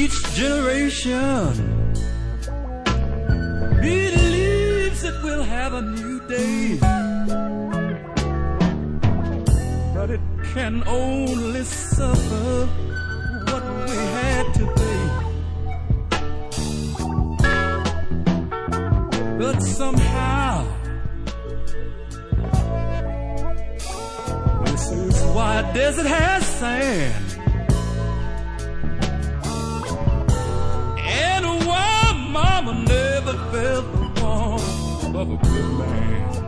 Each generation believes it will have a new day, but it can only suffer what we had to pay. But somehow this is why desert has sand, and why mama never felt the warmth of a good man.